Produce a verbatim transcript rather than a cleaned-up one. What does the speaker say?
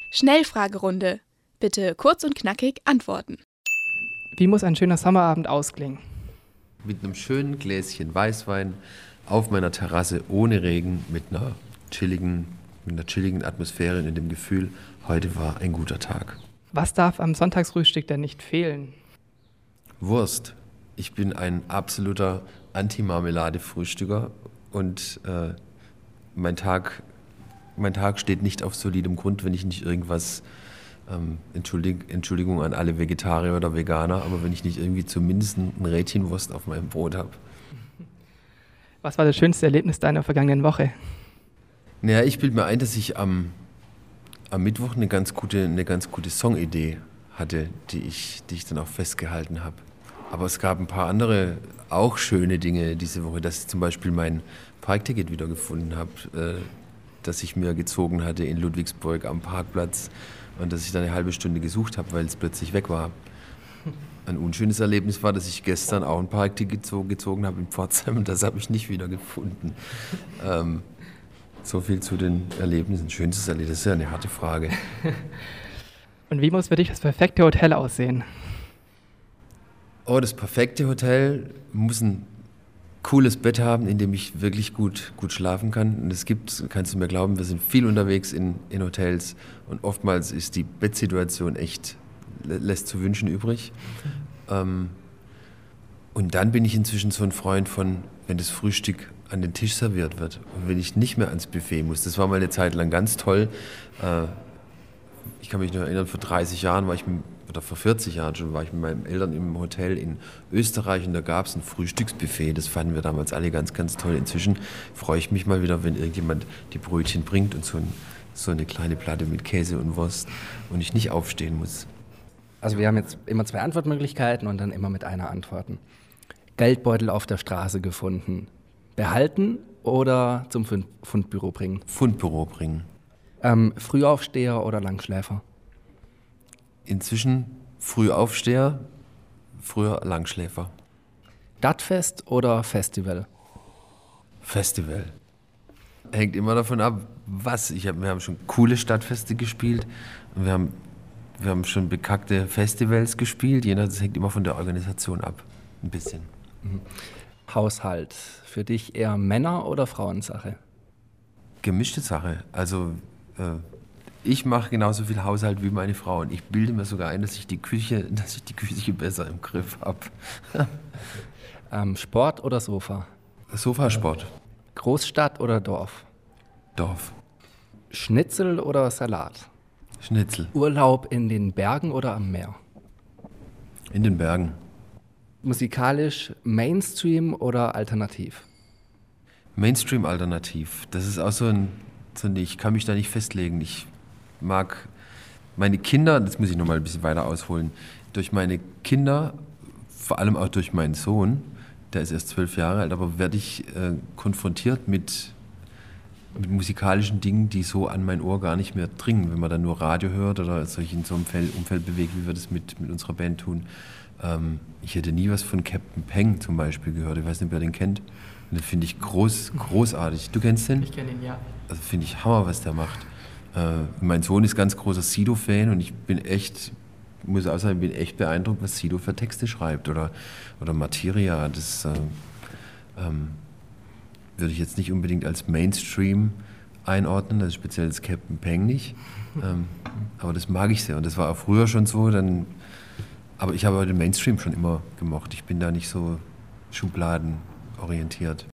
Schnellfragerunde. Bitte kurz und knackig antworten. Wie muss ein schöner Sommerabend ausklingen? Mit einem schönen Gläschen Weißwein auf meiner Terrasse ohne Regen, mit einer chilligen, mit einer chilligen Atmosphäre und dem Gefühl, heute war ein guter Tag. Was darf am Sonntagsfrühstück denn nicht fehlen? Wurst. Ich bin ein absoluter Anti-Marmelade-Frühstücker und äh, mein Tag, mein Tag steht nicht auf solidem Grund, wenn ich nicht irgendwas, ähm, Entschuldig, Entschuldigung an alle Vegetarier oder Veganer, aber wenn ich nicht irgendwie zumindest ein Rädchenwurst auf meinem Brot habe. Was war das schönste Erlebnis deiner vergangenen Woche? Naja, ich bilde mir ein, dass ich am, am Mittwoch eine ganz gute, eine ganz gute Songidee hatte, die ich, die ich dann auch festgehalten habe. Aber es gab ein paar andere auch schöne Dinge diese Woche, dass ich zum Beispiel mein Parkticket wiedergefunden habe, äh, das ich mir gezogen hatte in Ludwigsburg am Parkplatz und das ich dann eine halbe Stunde gesucht habe, weil es plötzlich weg war. Ein unschönes Erlebnis war, dass ich gestern auch ein Parkticket gezogen habe in Pforzheim und das habe ich nicht wiedergefunden. ähm, so viel zu den Erlebnissen. Schönstes Erlebnis, das ist ja eine harte Frage. Und wie muss für dich das perfekte Hotel aussehen? Oh, das perfekte Hotel muss ein cooles Bett haben, in dem ich wirklich gut, gut schlafen kann. Und es gibt, kannst du mir glauben, wir sind viel unterwegs in, in Hotels und oftmals ist die Bettsituation echt, lässt zu wünschen übrig. Ähm, und dann bin ich inzwischen so ein Freund von, wenn das Frühstück an den Tisch serviert wird und wenn ich nicht mehr ans Buffet muss. Das war mal eine Zeit lang ganz toll. Äh, ich kann mich noch erinnern, vor dreißig Jahren war ich mit oder vor vierzig Jahren schon, war ich mit meinen Eltern im Hotel in Österreich und da gab es ein Frühstücksbuffet. Das fanden wir damals alle ganz, ganz toll. Inzwischen freue ich mich mal wieder, wenn irgendjemand die Brötchen bringt und so, ein, so eine kleine Platte mit Käse und Wurst und ich nicht aufstehen muss. Also wir haben jetzt immer zwei Antwortmöglichkeiten und dann immer mit einer antworten. Geldbeutel auf der Straße gefunden. Behalten oder zum Fund- Fundbüro bringen? Fundbüro bringen. Ähm, Frühaufsteher oder Langschläfer? Inzwischen Frühaufsteher, früher Langschläfer. Stadtfest oder Festival? Festival. Hängt immer davon ab, was. Ich hab, wir haben schon coole Stadtfeste gespielt und wir haben, wir haben schon bekackte Festivals gespielt. Das hängt immer von der Organisation ab, ein bisschen. Mhm. Haushalt. Für dich eher Männer- oder Frauensache? Gemischte Sache. Also äh, ich mache genauso viel Haushalt wie meine Frau und ich bilde mir sogar ein, dass ich die Küche, dass ich die Küche besser im Griff habe. ähm, Sport oder Sofa? Sofasport. Großstadt oder Dorf? Dorf. Schnitzel oder Salat? Schnitzel. Urlaub in den Bergen oder am Meer? In den Bergen. Musikalisch Mainstream oder alternativ? Mainstream alternativ. Das ist auch so ein, so ein, ich kann mich da nicht festlegen. Ich mag meine Kinder, das muss ich noch mal ein bisschen weiter ausholen, durch meine Kinder, vor allem auch durch meinen Sohn, der ist erst zwölf Jahre alt, aber werde ich äh, konfrontiert mit, mit musikalischen Dingen, die so an mein Ohr gar nicht mehr dringen, wenn man dann nur Radio hört oder sich in so einem Umfeld, Umfeld bewegt, wie wir das mit, mit unserer Band tun. Ähm, ich hätte nie was von Captain Peng zum Beispiel gehört, ich weiß nicht, wer den kennt. Und den finde ich groß, großartig. Du kennst den? Ich kenne ihn, ja. Also finde ich Hammer, was der macht. Äh, mein Sohn ist ganz großer Sido-Fan und ich bin echt, muss auch sagen, bin echt beeindruckt, was Sido für Texte schreibt. Oder, oder Materia, das äh, ähm, würde ich jetzt nicht unbedingt als Mainstream einordnen, das ist speziell das Captain Peng nicht. Ähm, aber das mag ich sehr und das war auch früher schon so. Dann, aber ich habe den Mainstream schon immer gemocht. Ich bin da nicht so schubladenorientiert.